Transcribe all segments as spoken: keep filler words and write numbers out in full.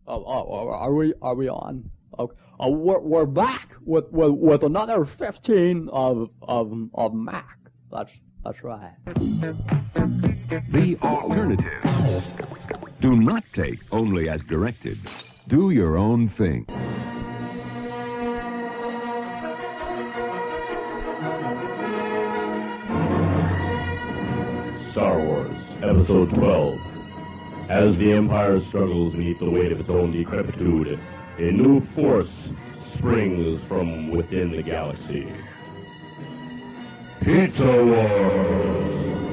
Oh, oh, are we are we on? Okay. Uh, we're we're back with, with with another fifteen of of of Mac. That's that's right. The alternative. Do not take only as directed. Do your own thing. Star Wars, Episode twelve. As the Empire struggles beneath the weight of its own decrepitude, a new force springs from within the galaxy. Pizza Wars!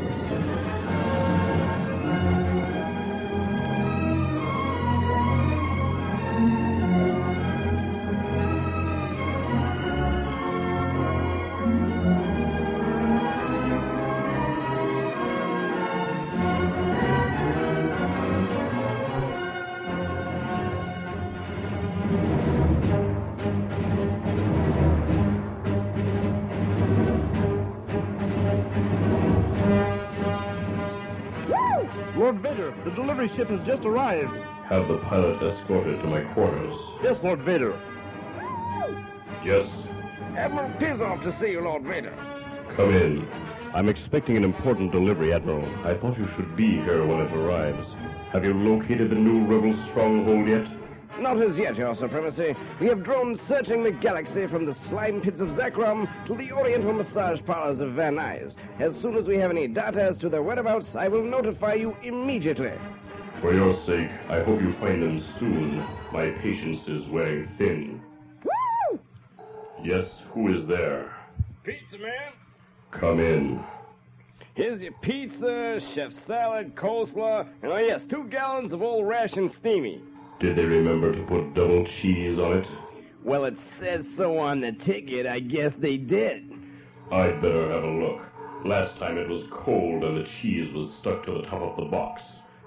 Lord Vader, the delivery ship has just arrived. Have the pilot escorted to my quarters. Yes, Lord Vader. Yes, Admiral Pizzoff to see you, Lord Vader. come in. I'm expecting an important delivery, Admiral. I thought you should be here when it arrives. Have you located the new rebel stronghold yet? Not as yet, Your Supremacy. We have drones searching the galaxy from the slime pits of Zekrom to the oriental massage parlors of Van Nuys. As soon as we have any data as to their whereabouts, I will notify you immediately. For your sake, I hope you find them soon. My patience is wearing thin. Woo! Yes, who is there? Pizza man. Come in. Here's your pizza, chef salad, coleslaw, and oh yes, two gallons of old ration steamy. Did they remember to put double cheese on it? Well, it says so on the ticket. I guess they did. I'd better have a look. Last time it was cold and the cheese was stuck to the top of the box.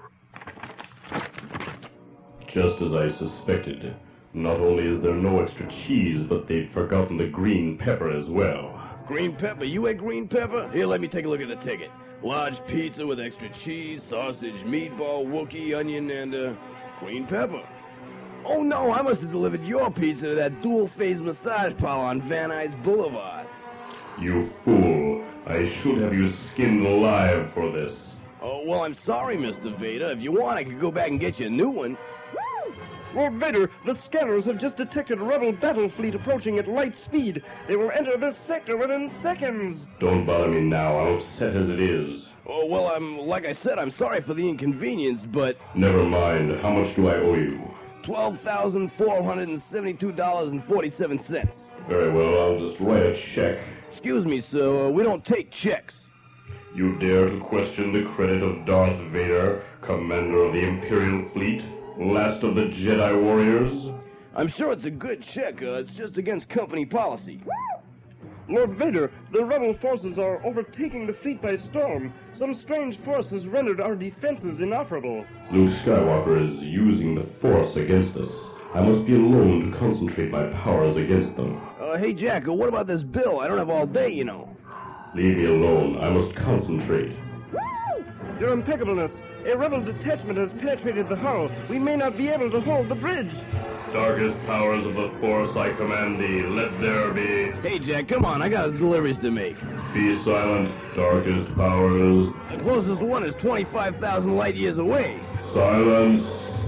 Just as I suspected. Not only is there no extra cheese, but they've forgotten the green pepper as well. Green pepper? You ate green pepper? Here, let me take a look at the ticket. Large pizza with extra cheese, sausage, meatball, Wookiee, onion, and, uh, green pepper. Oh, no, I must have delivered your pizza to that dual-phase massage parlor on Van Nuys Boulevard. You fool. I should have you skinned alive for this. Oh, well, I'm sorry, Mister Vader. If you want, I could go back and get you a new one. Lord Vader, the scanners have just detected a rebel battle fleet approaching at light speed. They will enter this sector within seconds. Don't bother me now. I'm upset as it is. Oh, well, I'm, like I said, I'm sorry for the inconvenience, but Never mind. How much do I owe you? twelve thousand four hundred seventy-two dollars and forty-seven cents. Very well, I'll just write a check. Excuse me, sir, uh, we don't take checks. You dare to question the credit of Darth Vader, commander of the Imperial Fleet, last of the Jedi warriors? I'm sure it's a good check. Uh, it's just against company policy. Lord Vader, the rebel forces are overtaking the fleet by storm. Some strange force has rendered our defenses inoperable. Luke Skywalker is using the Force against us. I must be alone to concentrate my powers against them. Uh, hey, Jack, uh, what about this bill? I don't have all day, you know. Leave me alone. I must concentrate. Your Impeccableness, a rebel detachment has penetrated the hull. We may not be able to hold the bridge. Darkest powers of the Force, I command thee, let there be. Hey, Jack, come on, I got deliveries to make. Be silent, darkest powers. The closest one is twenty-five thousand light years away. Silence.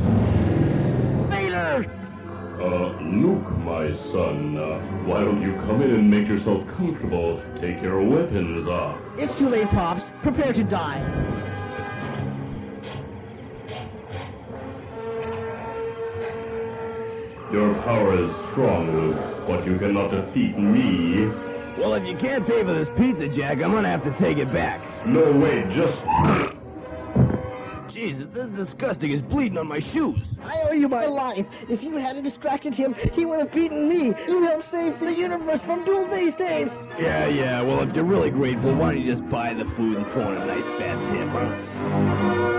Vader! Uh, Luke, my son, uh, why don't you come in and make yourself comfortable? Take your weapons off. It's too late, Pops. Prepare to die. Your power is strong, Luke, but you cannot defeat me. Well, if you can't pay for this pizza, Jack, I'm gonna have to take it back. No, wait, just... Jesus, this is disgusting. It's bleeding on my shoes. I owe you my life. If you hadn't distracted him, he would have beaten me. You helped save the universe from dual-face tapes. Yeah, yeah, well, if you're really grateful, why don't you just buy the food and throw in a nice fat tip, huh?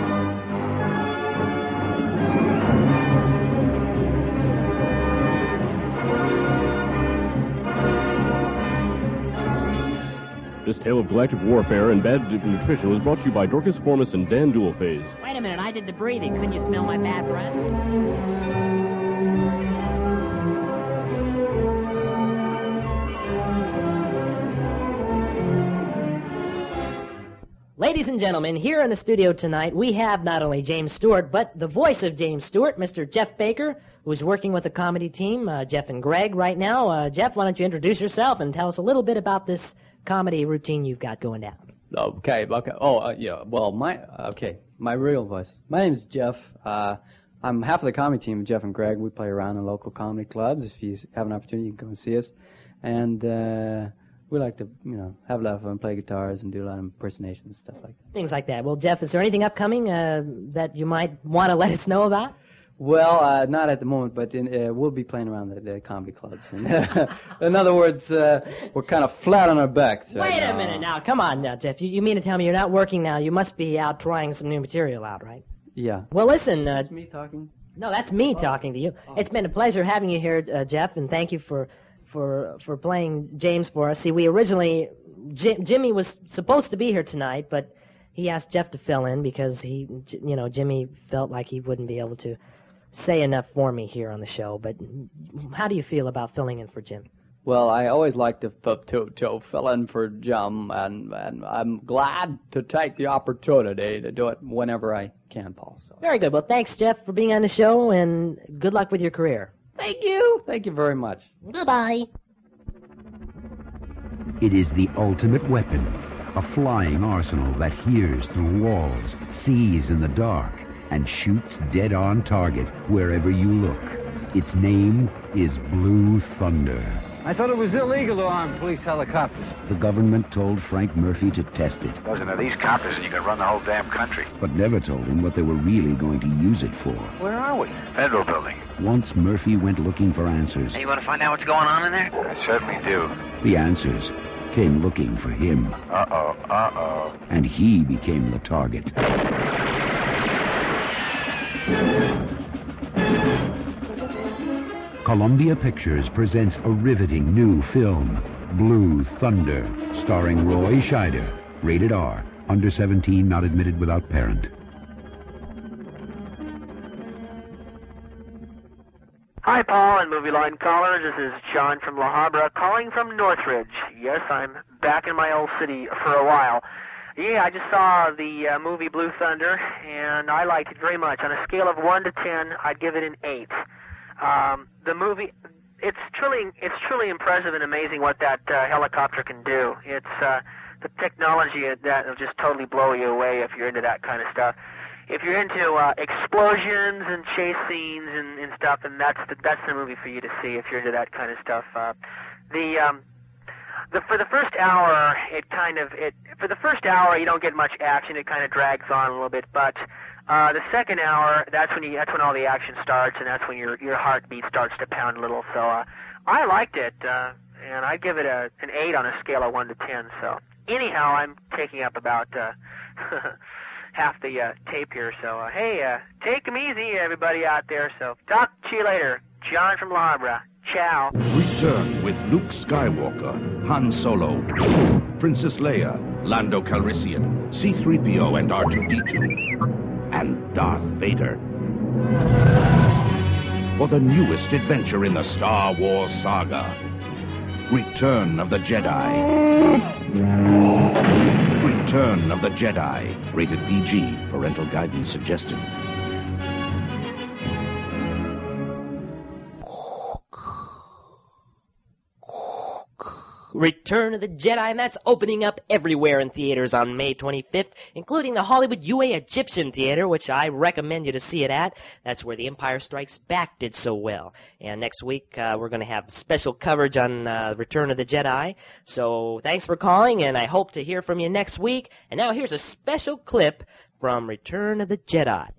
This tale of galactic warfare and bad nutrition was brought to you by Dorcas Formus and Dan Dualphase. Wait a minute, I did the breathing. Couldn't you smell my bad breath? Ladies and gentlemen, here in the studio tonight, we have not only James Stewart, but the voice of James Stewart, Mister Jeff Baker, who's working with the comedy team, uh, Jeff and Greg, right now. Uh, Jeff, why don't you introduce yourself and tell us a little bit about this comedy routine you've got going down. Okay, okay. Oh, uh, yeah, well, my, okay, my real voice. My name's Jeff. Uh, I'm half of the comedy team, Jeff and Greg. We play around in local comedy clubs. If you have an opportunity, you can come and see us. And, uh... we like to, you know, have a lot of fun, play guitars, and do a lot of impersonations and stuff like that. Things like that. Well, Jeff, is there anything upcoming uh, that you might want to let us know about? Well, uh, not at the moment, but in, uh, we'll be playing around the, the comedy clubs. And, in other words, uh, we're kind of flat on our backs right Wait now. a minute now. Come on now, Jeff. You, you mean to tell me you're not working now? You must be out trying some new material out, right? Yeah. Well, listen. Uh, That's me talking? No, that's me oh. talking to you. Oh. It's been a pleasure having you here, uh, Jeff, and thank you for... for for playing James for us. See, we originally, J- Jimmy was supposed to be here tonight, but he asked Jeff to fill in because he, you know, Jimmy felt like he wouldn't be able to say enough for me here on the show. But how do you feel about filling in for Jim? Well, I always like to, to, to fill in for Jim, and, and I'm glad to take the opportunity to do it whenever I can, Paul. So. Very good. Well, thanks, Jeff, for being on the show, and good luck with your career. Thank you. Thank you very much. Goodbye. It is the ultimate weapon, a flying arsenal that hears through walls, sees in the dark, and shoots dead on target wherever you look. Its name is Blue Thunder. I thought it was illegal to arm police helicopters. The government told Frank Murphy to test it. Listen, these copters and you can run the whole damn country. But never told him what they were really going to use it for. Where are we? Federal building. Once Murphy went looking for answers. Hey, you want to find out what's going on in there? I certainly do. The answers came looking for him. Uh-oh, uh-oh. And he became the target. Columbia Pictures presents a riveting new film, Blue Thunder, starring Roy Scheider. Rated R. Under seventeen, not admitted without parent. Hi, Paul and Movie Line callers. This is John from La Habra calling from Northridge. Yes, I'm back in my old city for a while. Yeah, I just saw the uh, movie Blue Thunder, and I liked it very much. On a scale of one to ten, I'd give it an eight. Um, the movie, it's truly, it's truly impressive and amazing what that uh, helicopter can do. It's uh, the technology that will just totally blow you away if you're into that kind of stuff. If you're into uh, explosions and chase scenes and, and stuff, then that's the, that's the movie for you to see if you're into that kind of stuff. Uh, the um, the for the first hour, it kind of it for the first hour you don't get much action. It kind of drags on a little bit, but uh, the second hour, that's when you that's when all the action starts, and that's when your your heartbeat starts to pound a little. So uh, I liked it, uh, and I'd give it a an eight on a scale of one to ten. So anyhow, I'm taking up about uh, half the uh, tape here. So uh, hey, uh, take 'em easy, everybody out there. So talk to you later, John from La Habra. Ciao. Return with Luke Skywalker, Han Solo, Princess Leia, Lando Calrissian, C three P O and R two D two, and Darth Vader. For the newest adventure in the Star Wars saga, Return of the Jedi. Return of the Jedi. Rated P G. Parental guidance suggested. Return of the Jedi, and that's opening up everywhere in theaters on May twenty-fifth, including the Hollywood U A Egyptian Theater, which I recommend you to see it at. That's where The Empire Strikes Back did so well. And next week, uh, we're going to have special coverage on uh, Return of the Jedi. So thanks for calling, and I hope to hear from you next week. And now here's a special clip from Return of the Jedi.